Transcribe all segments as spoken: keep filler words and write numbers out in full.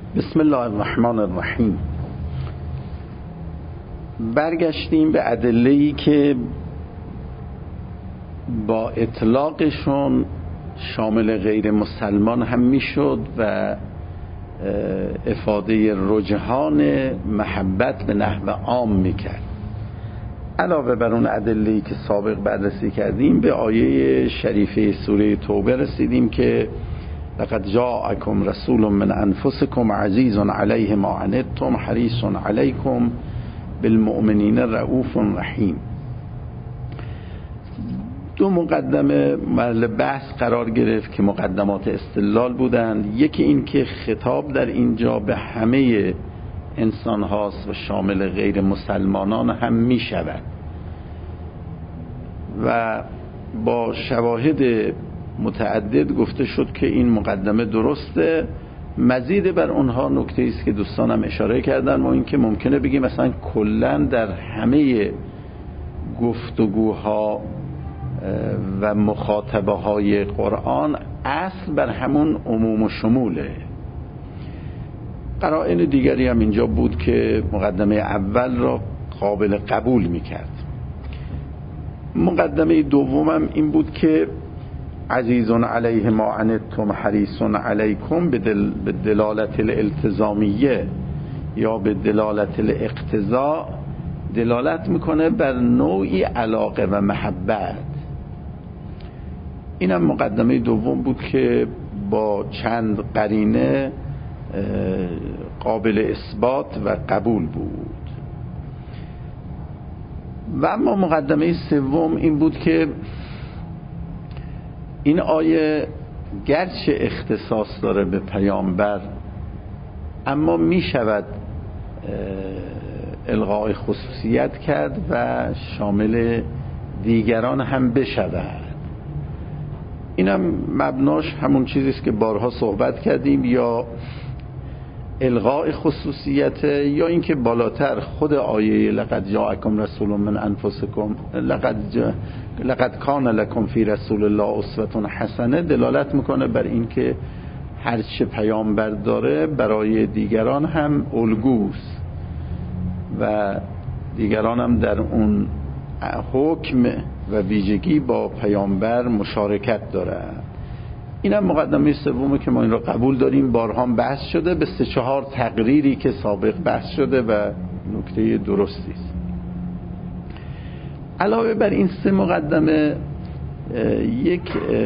بسم الله الرحمن الرحیم. برگشتیم به ادله‌ای که با اطلاقشون شامل غیر مسلمان هم میشد و افاده رجحان محبت به نحو عام میکرد. علاوه بر اون ادله‌ای که سابق بررسی کردیم، به آیه شریفه سوره توبه رسیدیم که لقد جاءکم رسول من انفسکم عزیز علیه ما عنتم حریص علیکم بالمؤمنین رؤوف رحیم. دو مقدمه محل بحث قرار گرفت که مقدمات استدلال بودند. یکی این که خطاب در اینجا به همه انسان هاست و شامل غیر مسلمانان هم می شود و با شواهد متعدد گفته شد که این مقدمه درسته. مزید بر اونها نکته است که دوستانم اشاره کردن، و این که ممکنه بگیم مثلا کلا در همه گفتگوها و مخاطبه های قرآن اصل بر همون عموم و شموله. قرائن دیگری هم اینجا بود که مقدمه اول را قابل قبول میکرد. مقدمه دومم این بود که عزیز علیه ما عنتم حریص علیکم به دلالت الالتزامیه یا به دلالت الاقتضاء دلالت میکنه بر نوعی علاقه و محبت. اینم مقدمه دوم بود که با چند قرینه قابل اثبات و قبول بود. و اما مقدمه سوم این بود که این آیه گرچه اختصاص داره به پیامبر، اما می شود الغای خصوصیت کرد و شامل دیگران هم بشود. اینم مبناش همون چیزیست که بارها صحبت کردیم، یا الغای خصوصیت، یا اینکه بالاتر خود آیه لقد جاءکم رسول من انفسکم لقد جا لقد کان لکم فی رسول الله اسوة حسنه دلالت میکنه بر اینکه هر چه پیامبر داره برای دیگران هم الگوست و دیگران هم در اون حکم و ویژگی با پیامبر مشارکت دارن. اینم مقدمه سومه که ما این را قبول داریم، بارها بحث شده به سه چهار تقریری که سابق بحث شده و نکته درستی است. علاوه بر این سه مقدمه یک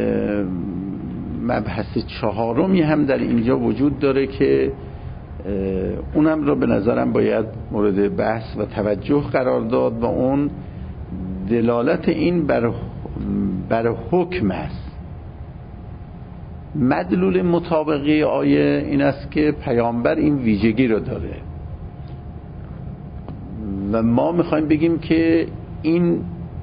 مبحث چهارمی هم در اینجا وجود داره که اونم را به نظرم باید مورد بحث و توجه قرار داد و اون دلالت این بر بر حکم است. مدلول مطابقه آیه این است که پیامبر این ویژگی رو داره و ما میخوایم بگیم که این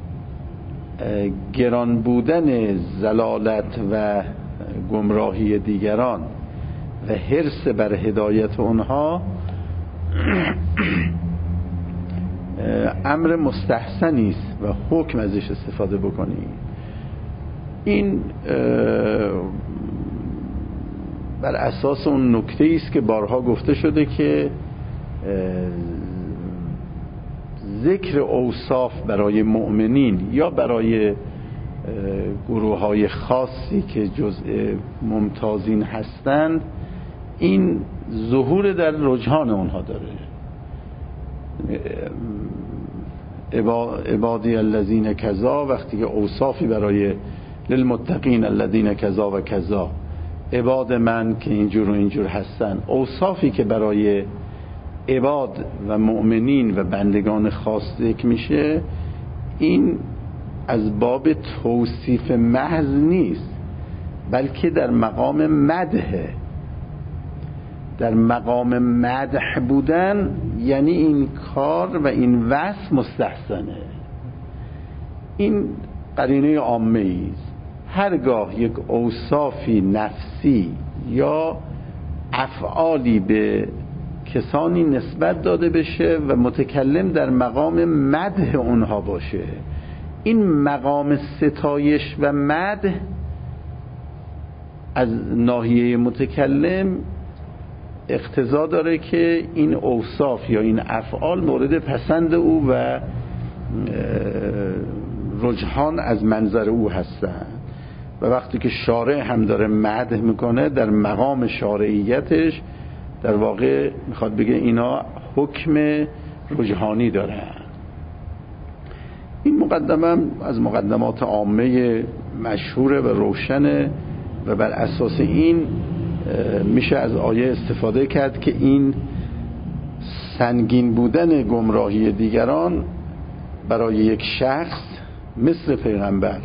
گران بودن زلالت و گمراهی دیگران و حرص بر هدایت اونها امر مستحسنی است و حکم ازش استفاده بکنیم. این بر اساس اون نکته است که بارها گفته شده که ذکر اوصاف برای مؤمنین یا برای گروه های خاصی که جزء ممتازین هستند، این ظهور در رجحان اونها داره. عبادی الذین کذا، وقتی که اوصافی برای للمتقین الذین کذا و کذا، عباد من که اینجور و اینجور هستن، اوصافی که برای عباد و مؤمنین و بندگان خاص ذکر میشه، این از باب توصیف محض نیست، بلکه در مقام مدحه. در مقام مدح بودن یعنی این کار و این وصف مستحسنه. این قرینه عامه ایست. هرگاه یک اوصافی نفسی یا افعالی به کسانی نسبت داده بشه و متکلم در مقام مدح اونها باشه، این مقام ستایش و مدح از ناحیه متکلم اقتضا داره که این اوصاف یا این افعال مورد پسند او و رجحان از منظر او هستن و وقتی که شارع هم داره مدح میکنه در مقام شارعیتش در واقع میخواد بگه اینا حکم رجحانی دارن. این مقدمه از مقدمات عامه مشهوره و روشنه و بر اساس این میشه از آیه استفاده کرد که این سنگین بودن گمراهی دیگران برای یک شخص مثل پیغمبر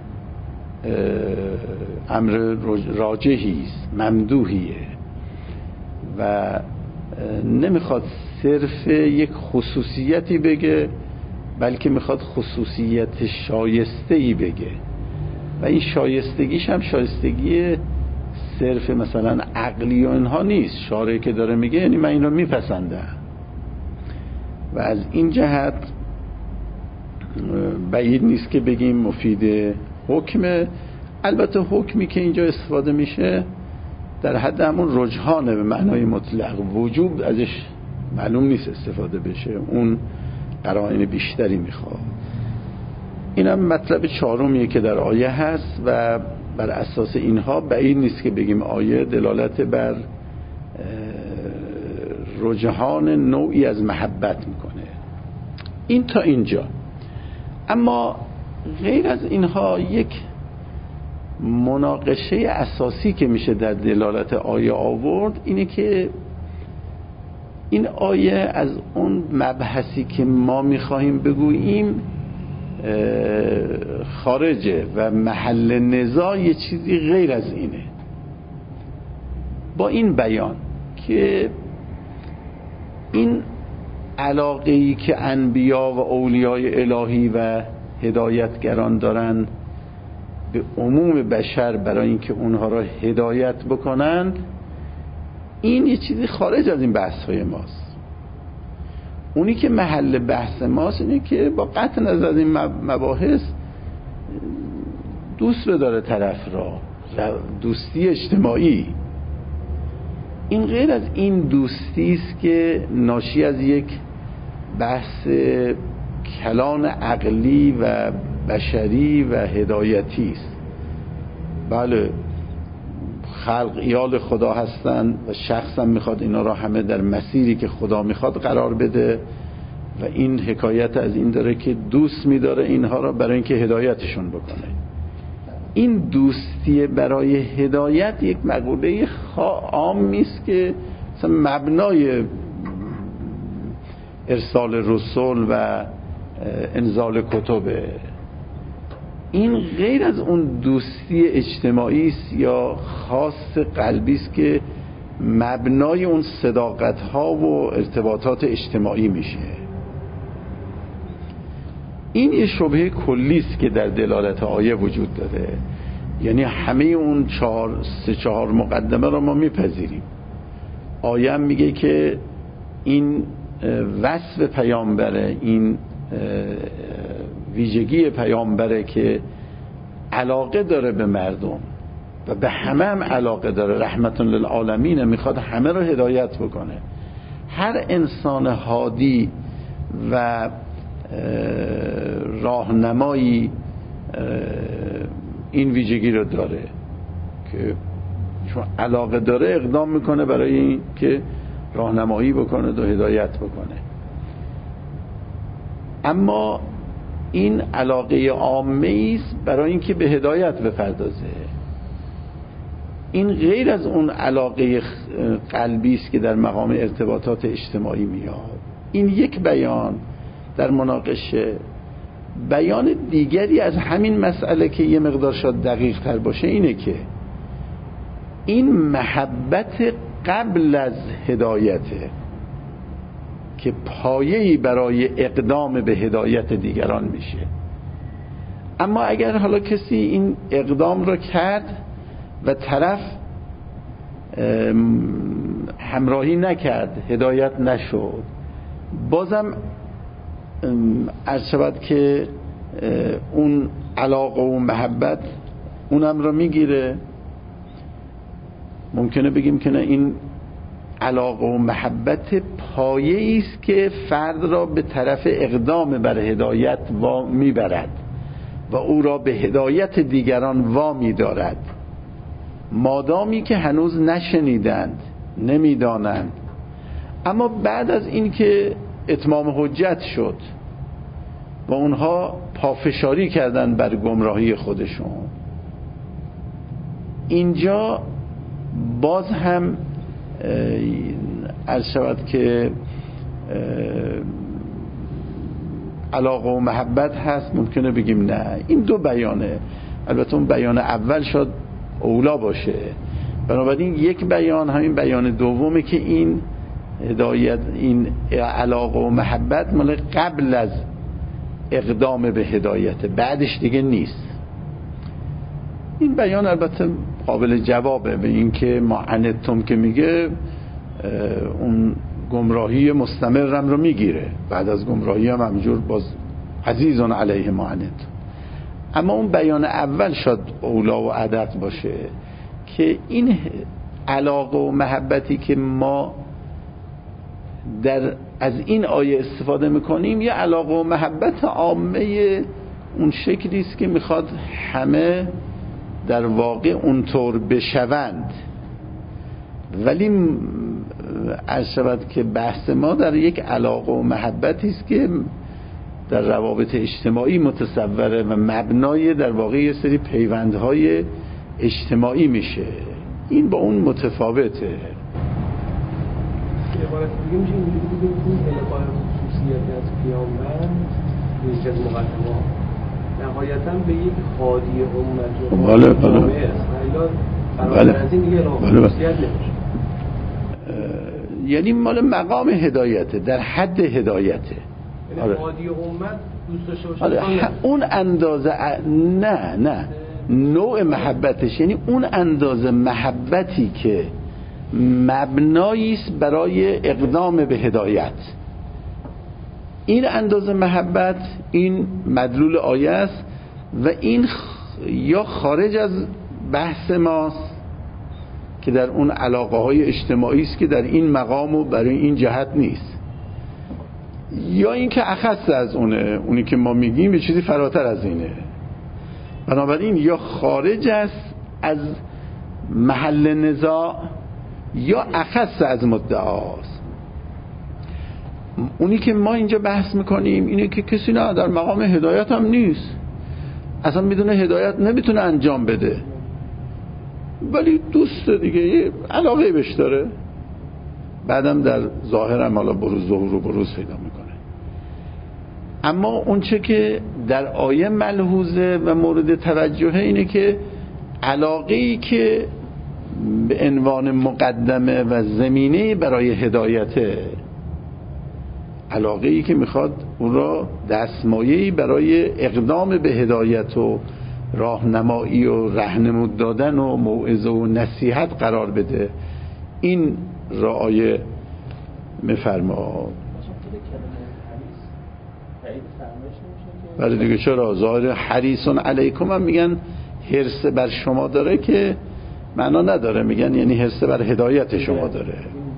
امر راجحی است، ممدوحیه و نمیخواد صرف یک خصوصیتی بگه بلکه میخواد خصوصیت شایسته‌ای بگه و این شایستگیش هم شایستگی صرف مثلا عقلی و اینها نیست. شارعی که داره میگه یعنی من این رو میپسندم و از این جهت بعید نیست که بگیم مفید حکمه. البته حکمی که اینجا استفاده میشه در حد همون رجحانه به معنای مطلق، وجوب ازش معلوم نیست استفاده بشه، اون قرائن بیشتری میخواد. اینم مطلب چهارمیه که در آیه هست و بر اساس اینها بعید نیست که بگیم آیه دلالت بر رجحان نوعی از محبت میکنه. این تا اینجا. اما غیر از اینها یک مناقشه اساسی که میشه در دلالت آیه آورد اینه که این آیه از اون مبحثی که ما میخواهیم بگوییم خارجه و محل نزاع یه چیزی غیر از اینه. با این بیان که این علاقه‌ای که انبیا و اولیای الهی و هدایتگران دارن به عموم بشر برای اینکه اونها را هدایت بکنند، این یه چیزی خارج از این بحث‌های ماست. اونی که محل بحث ماست اینه که با قطع نظر از این مباحث دوست بداره طرف را، دوستی اجتماعی. این غیر از این دوستی است که ناشی از یک بحث کلان عقلی و بشری و هدایتی است. بله خلق ایال خدا هستن و شخص هم میخواد اینا را همه در مسیری که خدا میخواد قرار بده و این حکایت از این داره که دوست میداره اینها را برای اینکه هدایتشون بکنه. این دوستی برای هدایت یک مقوله عامی است که مثلا مبنای ارسال رسول و انزال کتبه. این غیر از اون دوستی اجتماعی است یا خاص قلبی است که مبنای اون صداقت ها و ارتباطات اجتماعی میشه. این یه شبهه کلی است که در دلالت آیه وجود داره، یعنی همه اون چهار سه چهار مقدمه رو ما میپذیریم. آیه هم میگه که این وصف پیامبره، این ویژگی پیامبره که علاقه داره به مردم و به همه هم علاقه داره، رحمت للعالمین، میخواد همه رو هدایت بکنه. هر انسان هادی و راهنمایی این ویژگی رو داره که چون علاقه داره اقدام میکنه برای این که راهنمایی بکنه و هدایت بکنه. اما این علاقه عامه است برای اینکه به هدایت بپردازه. این غیر از اون علاقه قلبی است که در مقام ارتباطات اجتماعی میاد. این یک بیان در مناقشه. بیان دیگری از همین مسئله که یه مقدار شاید دقیق تر باشه اینه که این محبت قبل از هدایته که پایه‌ای برای اقدام به هدایت دیگران میشه. اما اگر حالا کسی این اقدام رو کرد و طرف همراهی نکرد، هدایت نشد، بازم عرض شود که اون علاقه و محبت اونم رو میگیره. ممکنه بگیم که نه، این علاقه و محبت پایه‌ای است که فرد را به طرف اقدام بر هدایت وا میبرد و او را به هدایت دیگران وامی دارد، مادامی که هنوز نشنیدند، نمیدانند. اما بعد از این که اتمام حجت شد و اونها پافشاری کردند بر گمراهی خودشون، اینجا باز هم عرض شود که علاقه و محبت هست. ممکنه بگیم نه، این دو بیانه، البته اون بیان اول شاید اولا باشه، بنابراین یک بیان همین بیان دومه که این هدایت، این علاقه و محبت مال قبل از اقدام به هدایت، بعدش دیگه نیست. این بیان البته قابل جوابه به این که ما عنتم که میگه اون گمراهی مستمرم رو میگیره، بعد از گمراهی هم همینجور باز عزیزان علیه ما عنتم. اما اون بیان اول شاید اولا و عدد باشه که این علاقه و محبتی که ما در از این آیه استفاده میکنیم یه علاقه و محبت عامه اون شکلی است که میخواد همه در واقع اونطور بشوند، ولی عرض شود که بحث ما در یک علاقه و محبتی است که در روابط اجتماعی متصوره و مبنای در واقع یه سری پیوندهای اجتماعی میشه. این با اون متفاوته. عبارت دیگه میشه اینجوری بگیم که انتقال خصوصیت از پیامبر نیز از مقدمات نهایتاً به یک هادی امت بله بله بله از این دیگه خصوصیت نمیشه، یعنی مال مقام هدایته، در حد هدایته. یعنی هادی امت دوست داشته باشه اون اندازه نه نه نوع محبتش، یعنی اون اندازه محبتی که مبنایی است برای اقدام به هدایت، این اندازه محبت این مدلول آیه است و این خ... یا خارج از بحث ماست که در اون علاقه های اجتماعی است که در این مقام و برای این جهت نیست، یا این که اخص از اونه، اونی که ما میگیم یه چیزی فراتر از اینه. بنابراین یا خارج است از محل نزاع یا اخص از مدعاست. اونی که ما اینجا بحث میکنیم اینه که کسی نه در مقام هدایت هم نیست، اصلا میدونه هدایت نمیتونه انجام بده، ولی دوست دیگه یه علاقه بهش داره، بعدم در ظاهر هم حالا بروز ظهور و بروز پیدا میکنه. اما اون چه که در آیه ملحوظه و مورد توجهه اینه که علاقه‌ای که به عنوان مقدمه و زمینه برای هدایته، علاقه‌ای که میخواد اون را دستمایه‌ای برای اقدام به هدایت و راهنمایی و راهنمود دادن و موعظه و نصیحت قرار بده، این را آیه میفرما. برای دیگه چرا ظاهر حریصون علیکم هم میگن حرص بر شما داره که معنا نداره، میگن یعنی حرص بر هدایت شما داره،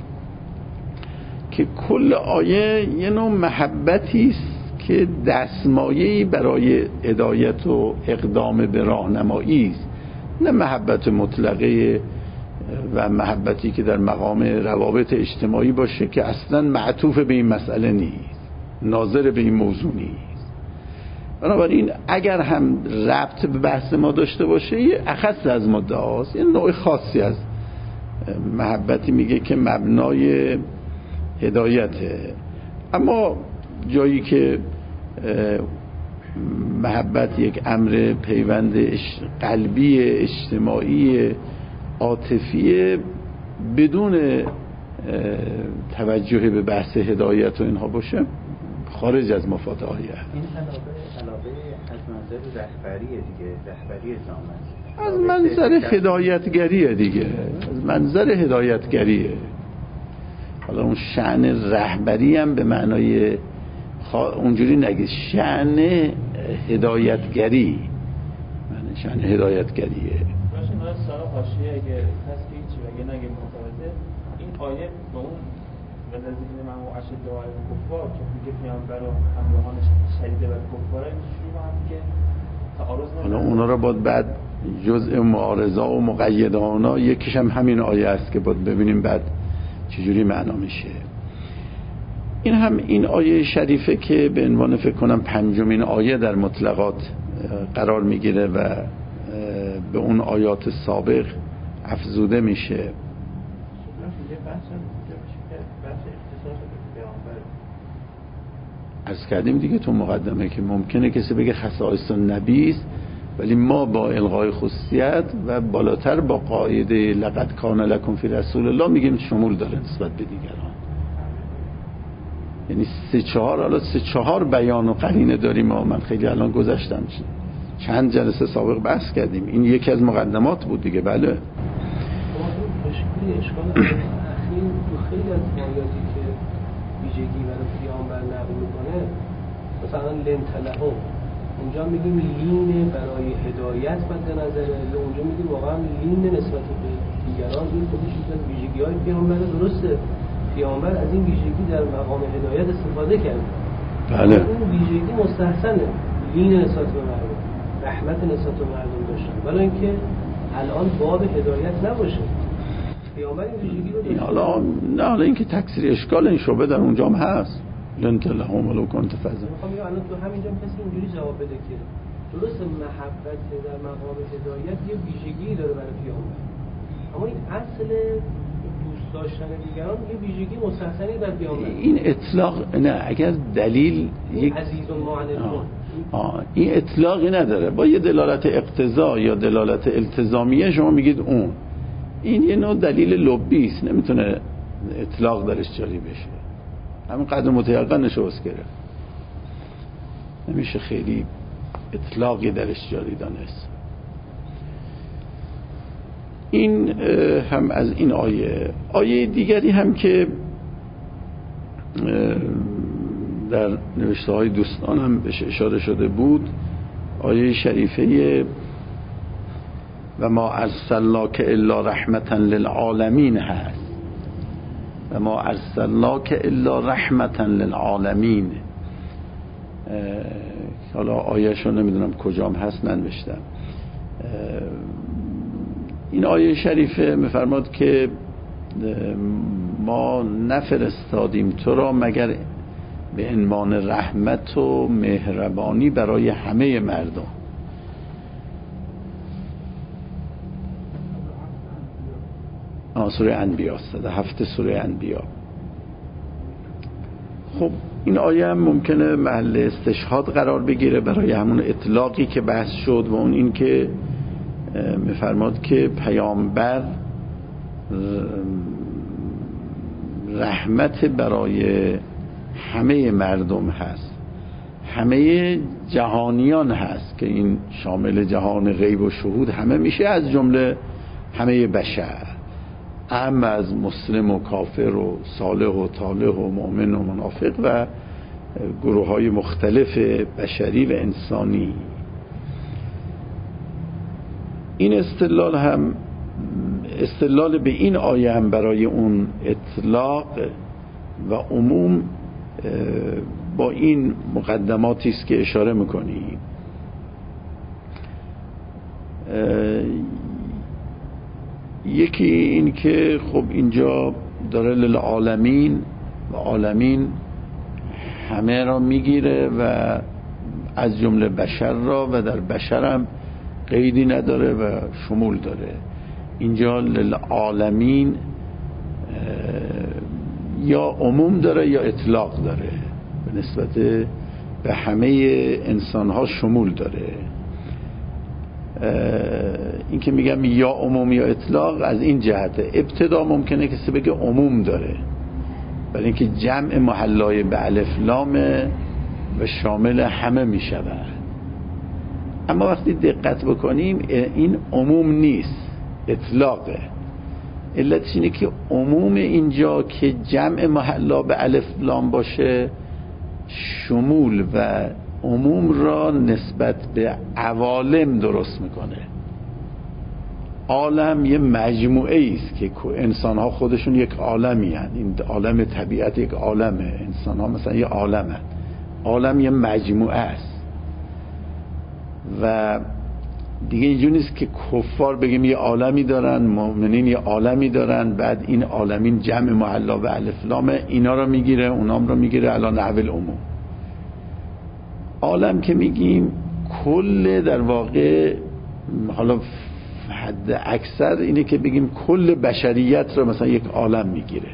که کل آیه یه نوع محبتی است که دستمایه‌ای برای هدایت و اقدام به راهنمایی است، نه محبت مطلقه و محبتی که در مقام روابط اجتماعی باشه که اصلا معطوف به این مسئله نیست، ناظر به این موضوع نیست. بنابراین اگر هم ربط به بحث ما داشته باشه یه اخص از مدعاست، یه نوع خاصی از محبتی میگه که مبنای هدایته. اما جایی که محبت یک امر پیوند قلبی اجتماعی عاطفی بدون توجه به بحث هدایت و اینها باشه خارج از مفاد آیه. این علاقه علاقه از منظر رهبریه دیگه، رهبری جامعه، از منظر هدایتگریه دیگه، از منظر هدایتگریه. حالا اون شأن رهبری هم به معنای خوا... اونجوری نگه، شأن هدایتگری، معنی شأن هدایتگریه. باشه. من سوال حاشیه اگه کسی چی بگه نگه متوجه، این آیه به اون ولذین من و اشد و علی کفار که میگه پیامبر و همراهانش شدید بر کفاره میشه با هم که تعارض نداره. حالا اونا رو باید بعد جزء معارضه و مقیدانا یکیش هم همین آیه است که باید ببینیم بعد چجوری معنا میشه. این هم این آیه شریفه که به عنوان فکر کنم پنجمین آیه در مطلقات قرار میگیره و به اون آیات سابق افزوده میشه. عرض کردیم دیگه تو مقدمه که ممکنه کسی بگه خصائص نبی است، ولی ما با الغای خصوصیت و بالاتر با قاعده لقد کان لکم فی رسول الله میگیم شمول داره نسبت به دیگران. یعنی سه چهار حالا سه چهار بیان و قرینه داریم و من خیلی الان گذشتم چند جلسه سابق بحث کردیم، این یکی از مقدمات بود دیگه. بله مشکلی اشکال اخیر تو خیلی از آیاتی که ویژگی برای پیامبر نقل میکنه، مثلا لن تلهم اونجا میگیم لین برای هدایت مد نظره، یا اونجا میگیم واقعا لین نسبت به دیگران. این خودش یکی از ویژگی‌های پیامبر. درسته پیامبر از این ویژگی در مقام هدایت استفاده کرد، بله اون ویژگی مستحسنه، لین نسبت به مردم، رحمت نسبت به مردم داشتن، ولی اینکه الان باب هدایت نباشه. پیامبر این ویژگی رو داشت. حالا نه حالا اینکه تکثیر اشکال این شعبه در اونجا هم هست، لن تلهم ولو کنت فظا. میخوام بگم الان تو همینجا کسی اینجوری جواب بده که درست محبت در مقام هدایت یه ویژگی داره برای پیامبر، اما این اصل دوست داشتن دیگران یه ویژگی مستحسنی در پیامبر. این اطلاق نه، اگر دلیل یک عزیز و معنون آه این اطلاقی نداره، با یه دلالت اقتضا یا دلالت التزامیه شما میگید اون، این یه نوع دلیل لبی است، نمیتونه اطلاق درش جاری بشه. همین قدر متیقنش رو گرفت، نمیشه خیلی اطلاقی درش جاری دانست. این هم از این آیه. آیه دیگری هم که در نوشته های دوستان هم بهش اشاره شده بود، آیه شریفه و ما ارسلناک الا رحمتا للعالمین هست. و ما ارسلناک الا رحمتا للعالمین. حالا آیه‌شو نمیدونم کجام هست ننوشتم. این آیه شریفه میفرماد که ما نفرستادیم تو را مگر به عنوان رحمت و مهربانی برای همه مردم. سوره انبیاء است، هفته سوره انبیاء. خب این آیه هم ممکنه محل استشهاد قرار بگیره برای همون اطلاقی که بحث شد و اون این که میفرماد که پیامبر رحمت برای همه مردم هست، همه جهانیان هست که این شامل جهان غیب و شهود همه میشه، از جمله همه بشر، اهم از مسلم و کافر و صالح و طالح و مؤمن و منافق و گروه های مختلف بشری و انسانی. این استدلال هم استدلال به این آیه هم برای اون اطلاق و عموم با این مقدماتی است که اشاره میکنیم. یکی این که خب اینجا داره للعالمین و عالمین همه را میگیره و از جمله بشر را، و در بشر هم قیدی نداره و شمول داره. اینجا للعالمین یا عموم داره یا اطلاق داره، به نسبت به همه انسان ها شمول داره. این که میگم یا عموم یا اطلاق از این جهته، ابتدا ممکنه کسی بگه عموم داره، ولی اینکه جمع محلای به الف لامه و شامل همه میشود. اما وقتی دقت بکنیم این عموم نیست، اطلاقه. علتش اینه که عموم اینجا که جمع محلا به الف لام باشه شمول و عموم را نسبت به عوالم درست میکنه. عالم یه مجموعه است که انسان ها خودشون یک عالمی هن. این عالم طبیعت یک عالمه، انسان ها مثلا یه عالم هن. عالم یه مجموعه است و دیگه اینجور نیست که کفار بگیم یه عالمی دارن، مؤمنین یه عالمی دارن، بعد این عالمین جمع محلا به الف لام اینا رو میگیره اونام رو میگیره علی نحو العموم. عالم که میگیم کل، در واقع حالا حد اکثر اینه که بگیم کل بشریت رو مثلا یک عالم میگیره،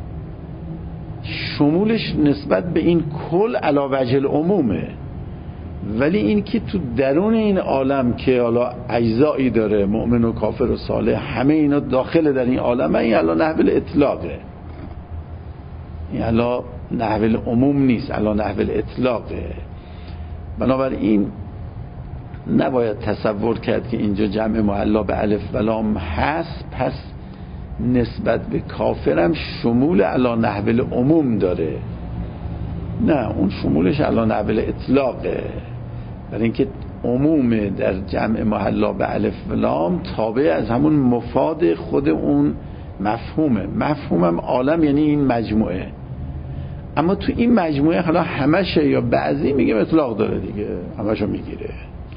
شمولش نسبت به این کل علی وجه العمومه، ولی این که تو درون این عالم که حالا اجزایی داره، مؤمن و کافر و صالح همه اینا داخل در این عالم، این علی نحو الاطلاقه، این علی نحو العموم نیست، علی نحو الاطلاقه. بنابراین نباید تصور کرد که اینجا جمع محلا به الف و لام هست پس نسبت به کافرم شمول علی نحو العموم داره. نه، اون شمولش علی نحو الاطلاقه، برای اینکه عموم در جمع محلا به الف و لام تابع از همون مفاد خود اون مفهومه. مفهومم عالم یعنی این مجموعه، اما تو این مجموعه حالا همشه یا بعضی میگیم اطلاق داره دیگه، همشو میگیره.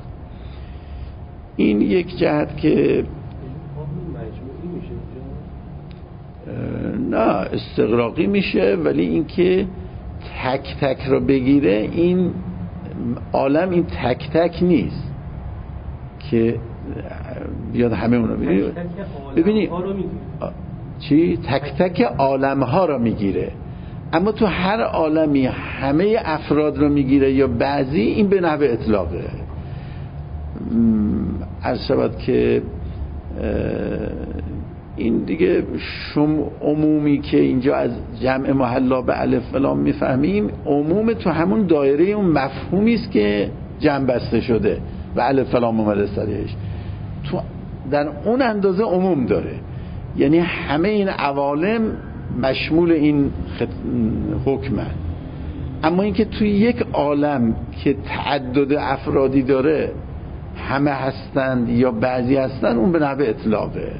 این یک جهت که نه استغراقی میشه، ولی اینکه تک تک رو بگیره، این عالم این تک تک نیست که بیاد همه اون رو بگیره. ببینی چی؟ تک تک عالم ها رو میگیره، اما تو هر عالمی همه افراد رو میگیره یا بعضی، این به نحو اطلاقه. عرض شود که این دیگه شم عمومی که اینجا از جمع محلا به الف و لام میفهمیم، عموم تو همون دایره اون مفهومی است که جمع بسته شده و الف و لام اومده سرش، تو در اون اندازه عموم داره، یعنی همه این عوالم مشمول این حکمه. اما اینکه توی یک عالم که تعدد افرادی داره همه هستند یا بعضی هستند، اون به نحو اطلاقه.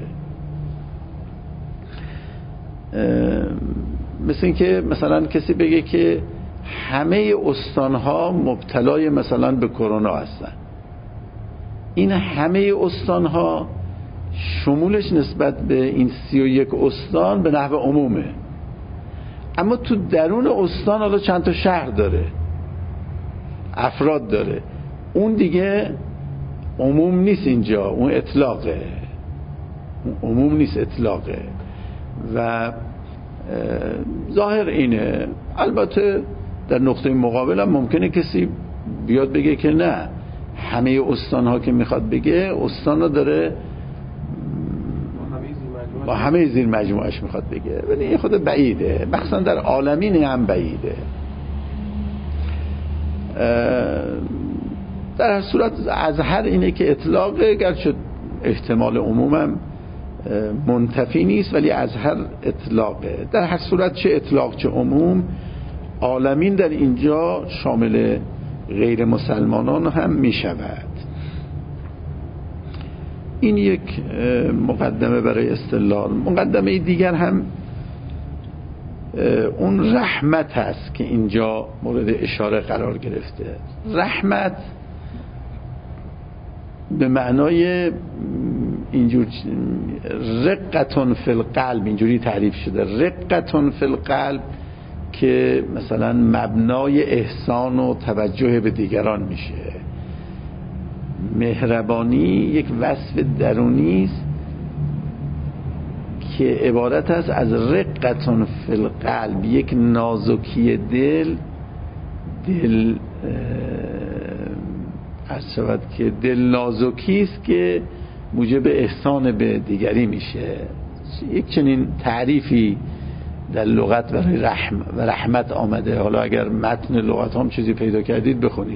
مثل اینکه مثلا کسی بگه که همه استانها مبتلای مثلا به کرونا هستن، این همه استانها شمولش نسبت به این سی و یک استان به نحو عمومه، اما تو درون استان حالا چند تا شهر داره، افراد داره، اون دیگه عموم نیست، اینجا اون اطلاقه، اون عموم نیست، اطلاقه. و ظاهر اینه. البته در نقطه مقابل هم ممکنه کسی بیاد بگه که نه، همه استان ها که میخواد بگه استان ها داره با همه زیر مجموعش میخواد بگه، ولی این خود بعیده، مخصوصا در عالمین هم بعیده. در هر صورت از هر اینه که اطلاقه، گرچه احتمال عمومم منتفی نیست، ولی از هر اطلاقه. در هر صورت چه اطلاق چه عموم، عالمین در اینجا شامل غیر مسلمانان هم می شود. این یک مقدمه برای استدلال. مقدمه دیگر هم اون رحمت هست که اینجا مورد اشاره قرار گرفته. رحمت به معنای اینجور رقتون فی القلب اینجوری تعریف شده، رقتون فی القلب، که مثلا مبنای احسان و توجه به دیگران میشه. مهربانی یک وصف درونی است که عبارت است از رقتون فی القلب، یک نازکی دل، دل عرض شود که دل نازکی است که موجب احسان به دیگری میشه. یک چنین تعریفی در لغت برای رحم و رحمت آمده. حالا اگر متن لغت هم چیزی پیدا کردید بخونید.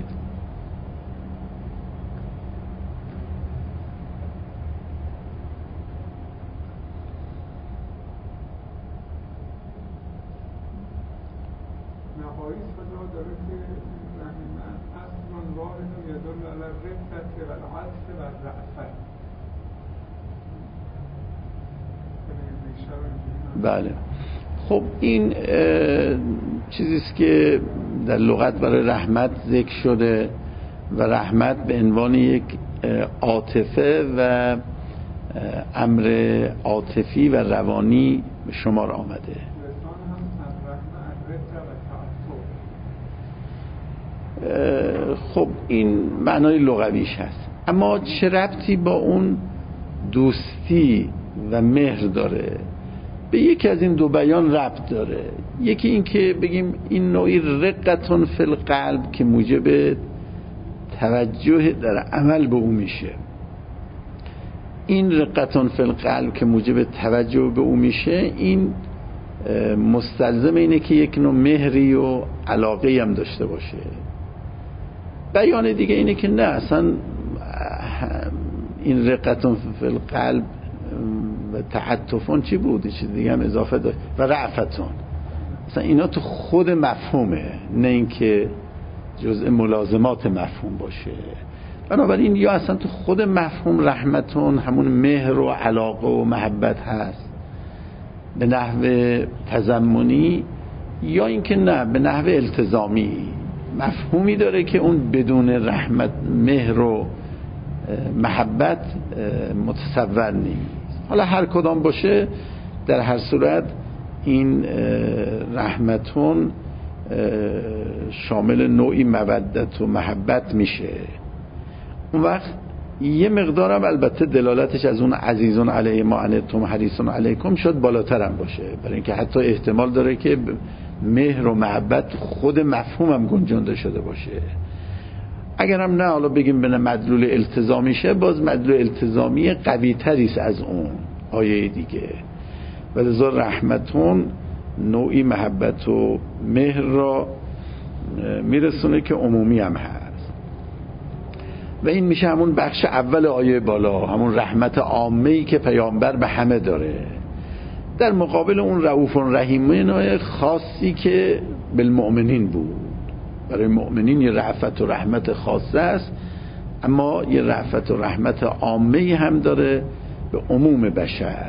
نهایی صدا داره که رحمت اصل واحد یدل علی الرقة و العطف و الرأفت. بله. خب این چیزیست که در لغت برای رحمت ذکر شده و رحمت به عنوان یک عاطفه و امر عاطفی و روانی به شمار آمده. خب این معنای لغویش هست، اما چه ربطی با اون دوستی و مهر داره؟ به یکی از این دو بیان ربط داره. یکی این که بگیم این نوعی رقتون فی القلب که موجب توجه در عمل به او میشه. این رقتون فی القلب که موجب توجه به او میشه، این مستلزم اینه که یک نوع مهری و علاقه هم داشته باشه. بیان دیگه اینه که نه، اصلا این رقتون فی القلب و تعطفون چی بود؟ چیز دیگه هم اضافه داشت و رعفتون. اصلا اینا تو خود مفهومه، نه اینکه جزء ملازمات مفهوم باشه. بنابراین یا اصلا تو خود مفهوم رحمتون همون مهر و علاقه و محبت هست به نحو تضمنی، یا اینکه نه به نحو التزامی. مفهومی داره که اون بدون رحمت، مهر و محبت متصور نیست. حالا هر کدام باشه، در هر صورت این رحمتون شامل نوعی مودت و محبت میشه. اون وقت یه مقدارم البته دلالتش از اون عزیزون علیه ما عنتم حریصون علیکم شد بالاترم باشه، برای اینکه حتی احتمال داره که مهر و محبت خود مفهومم گنجانده شده باشه. اگرم نه حالا بگیم به مدلول التزامیشه، باز مدلول التزامی قوی تریست از اون آیه دیگه. و لذا رحمتون نوعی محبت و مهر را میرسونه که عمومی هم هست و این میشه همون بخش اول آیه بالا، همون رحمت عامه‌ای که پیامبر به همه داره، در مقابل اون رؤوف رحیم خاصی که بالمؤمنین بود. برای مؤمنین یه رأفت و رحمت خاصه است، اما یه رأفت و رحمت عامه‌ای هم داره به عموم بشر.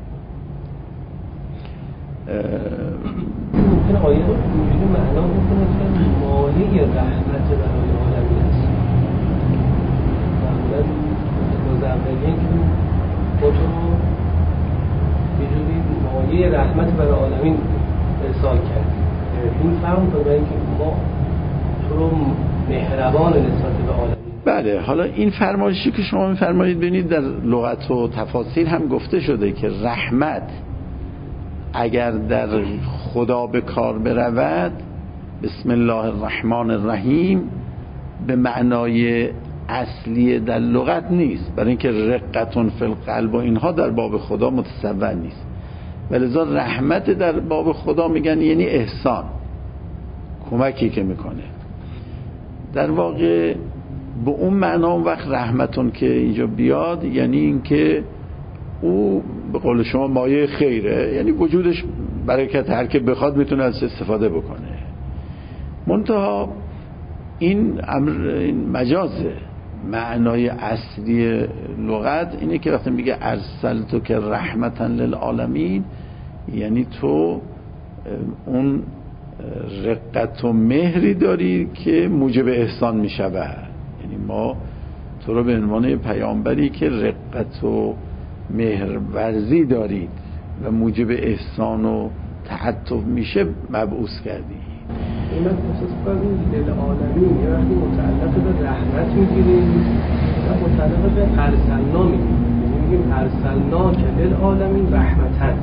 ممکن آیه اینجوری معنا بکنه که مایه رحمت برای عالمی است. معمولا مزرقین که با تو یه جوری مایه رحمت برای عالمین ارسال کرد. این فهم کنه برای اینکه ما تو رو مهربان نسبت به عالمین. بله، حالا این فرمایشی که شما می‌فرمایید ببینید در لغت و تفاسیر هم گفته شده که رحمت اگر در خدا به کار برود، بسم الله الرحمن الرحیم، به معنای اصلی در لغت نیست، برای اینکه رقتون فی القلب و اینها در باب خدا متصور نیست. ولذا رحمت در باب خدا میگن یعنی احسان، کمکی که میکنه. در واقع به اون معنا اون وقت رحمتون که اینجا بیاد یعنی اینکه او به قول شما مایه خیره، یعنی وجودش برکت، هر که بخواد میتونه از استفاده بکنه. منتها این امر این مجازه. معنای اصلی لغت اینه که وقتی میگه ارسلتو که رحمتا للعالمین، یعنی تو اون رقت و مهری داری که موجب احسان میشود. یعنی ما تو رو به عنوان پیامبری که رقت و مهرورزی دارید و موجب احسان و تعطف میشه مبعوث کردی. این من احساس کنم این للعالمین یه وقتی متعلق به رحمت میگیریم و متعلق به ارسلنا میگیریم، یعنی میگیم ارسلنا که للعالمین رحمتن.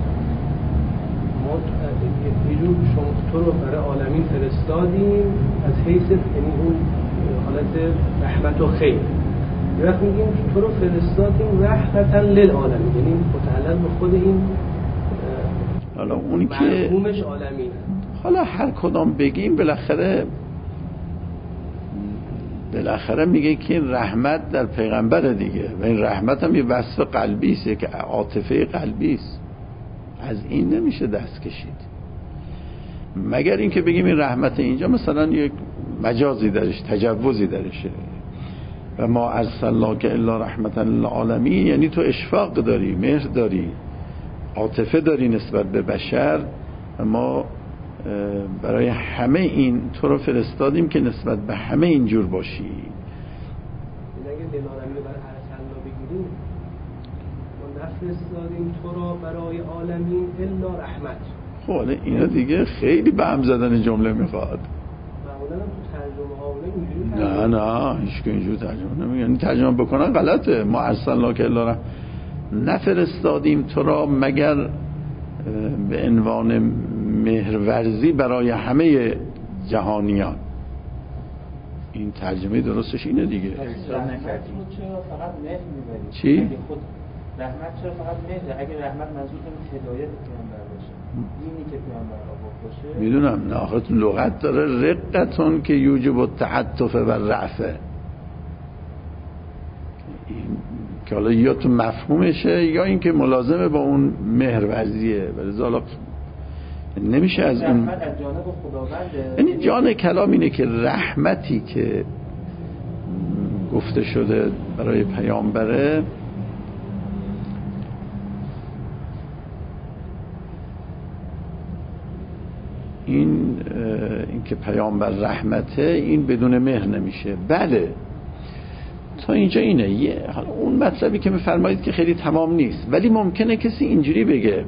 ما یه جور شما تو رو برای عالمین فرستادیم از حیث یعنی اون حالت رحمت و خیر. یه وقت میگیم تو رو فرستادیم رحمتن للعالمین، یعنی متعلق به خود این حالا اونی که مرحومش عالمینه. حالا هر کدام بگیم بالاخره بالاخره میگه که این رحمت در پیغمبر دیگه، و این رحمت هم یه وصف قلبی است، که عاطفه قلبی است، از این نمیشه دست کشید. مگر اینکه بگیم این رحمت اینجا مثلا یک مجازی درش، تجوزی درشه، و ما ارسلناک الا رحمتا للعالمین، یعنی تو اشفاق داری، مهر داری، عاطفه داری نسبت به بشر و ما برای همه این تو رو فرستادیم که نسبت به همه اینجور باشی. اگه للعالمین برای ارسلنا بگیریم، ما نفرستادیم تو را برای عالمین الا رحمت. خب حالا اینا دیگه خیلی به هم زدن جمله میخواد. معمولا تو ترجمه ها اینجوری نه نه هیچ که اینجور ترجمه نمیگه. یعنی ترجمه بکنن غلطه. ما ارسلنا که الا رحمت، نفرستادیم تو را مگر به عنوان مهرورزی برای همه جهانیان. این ترجمه درستش اینه دیگه. رحمت چرا فقط مهر میبرید؟ چی؟ اگه خود رحمت چرا فقط مهره؟ اگه رحمت منظور کنید هدایت پیامبر باشه، دینی که پیامبر آورد باشه. میدونم نه آخه لغت داره رقتون که یوجب التعطف و رأفه، که حالا یا تو مفهومشه یا اینکه ملازمه با اون مهرورزیه. ولی حالا نمیشه از اون رحمت از جانب خداونده. یعنی جان کلام اینه که رحمتی که گفته شده برای پیامبره این این که پیامبر رحمته، این بدون مهر نمیشه. بله تا اینجا اینه. یه حالا اون مطلبی که میفرمایید که خیلی تمام نیست، ولی ممکنه کسی اینجوری بگه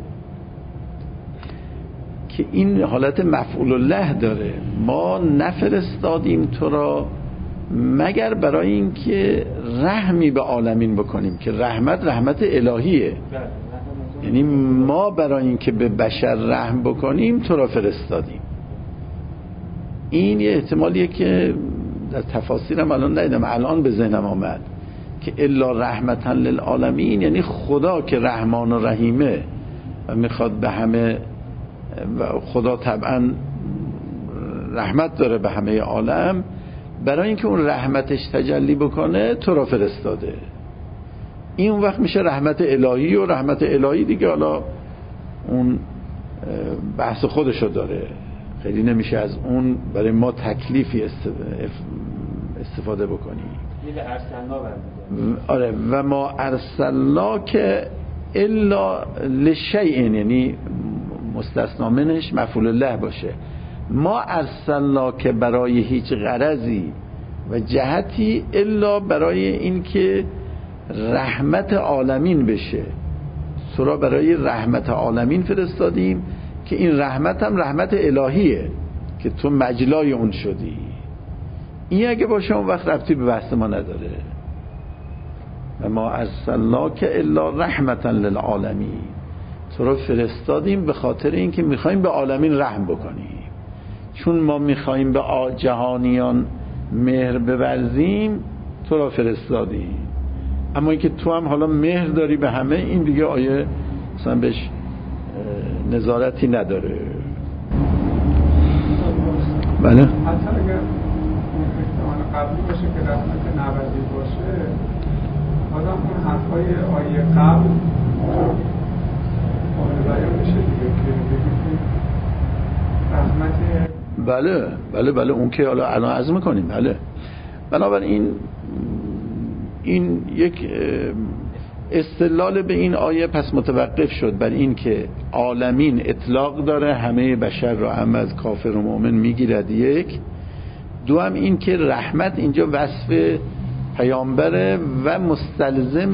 که این حالت مفعول الله داره. ما نفرستادیم تو را مگر برای اینکه رحمی به عالمین بکنیم، که رحمت رحمت الهیه. یعنی ما برای اینکه به بشر رحم بکنیم تو را فرستادیم. این یه احتمالیه که در تفاسیرم الان ندیدم، الان به ذهنم آمد که الا رحمتا للعالمین، یعنی خدا که رحمان و رحیمه و میخواد به همه، و خدا طبعا رحمت داره به همه عالم، برای اینکه اون رحمتش تجلی بکنه تو را فرستاده. این اون وقت میشه رحمت الهی، و رحمت الهی دیگه حالا اون بحث خودشو داره، خیلی نمیشه از اون برای ما تکلیفی استفاده بکنی. آره و ما ارسلنا که الا لشیء، یعنی مستثنا منش مفعول الله باشه. ما ارسلنا که برای هیچ غرضی و جهتی الا برای این که رحمت عالمین بشه. تو را برای رحمت عالمین فرستادیم که این رحمت هم رحمت الهیه که تو مجلای اون شدی. این اگه باشه اون وقت ربطی به بحث ما نداره. و ما ارسلناک الا رحمتا للعالمین، تو را فرستادیم به خاطر اینکه میخوایم به عالمین رحم بکنیم. چون ما میخوایم به جهانیان مهر بورزیم تو را فرستادیم. اما اینکه تو هم حالا مهر داری به همه، این دیگه آیه مثلا بهش نظارتی نداره. بله حتی اگر احتمال قبلی باشه که رحمت نبوی باشه، آدم اون حرفای آیه قبل قابل بیان میشه دیگه که بگید رحمت. بله بله بله اون که حالا الان عرض میکنیم. بله بنابراین این یک استدلال به این آیه پس متوقف شد بر این که عالمین اطلاق داره، همه بشر را هم از کافر و مؤمن میگیرد. یک دو هم این که رحمت اینجا وصف پیامبره و مستلزم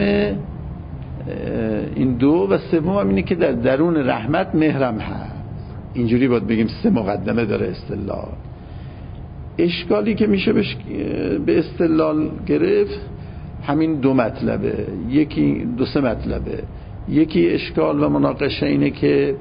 این دو، و سوم هم اینه که در درون رحمت مهرم هست. اینجوری باید بگیم سه مقدمه داره استدلال. اشکالی که میشه به استدلال گرفت همین دو مطلبه، یکی دو سه مطلبه. یکی اشکال و مناقشه اینه که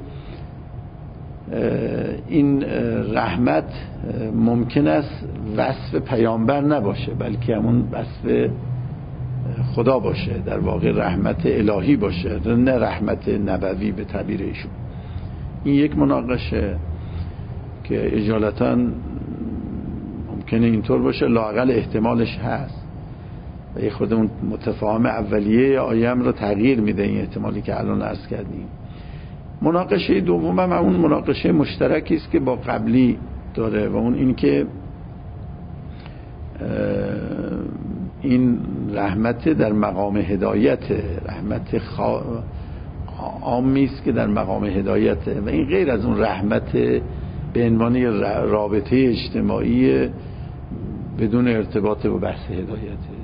این رحمت ممکن است وصف پیامبر نباشه، بلکه همون وصف خدا باشه، در واقع رحمت الهی باشه، نه رحمت نبوی به تعبیر ایشون. این یک مناقشه که اجالتا ممکنه اینطور باشه، لااقل احتمالش هست و یه خودمون متفاهم اولیه آیه رو تغییر میده این احتمالی که الان عرض کردیم. مناقشه دوم هم اون مناقشه مشترکی است که با قبلی داره و اون این که این رحمت در مقام هدایت، رحمت عامی است که در مقام هدایته و این غیر از اون رحمت به عنوان رابطه اجتماعی بدون ارتباط با بحث هدایته.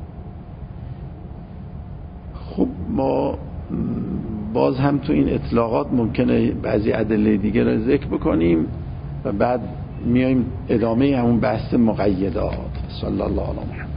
خب ما باز هم تو این اطلاقات ممکنه بعضی ادله دیگه رو ذکر بکنیم و بعد میایم ادامه همون بحث مقیدات. صلی الله علیه و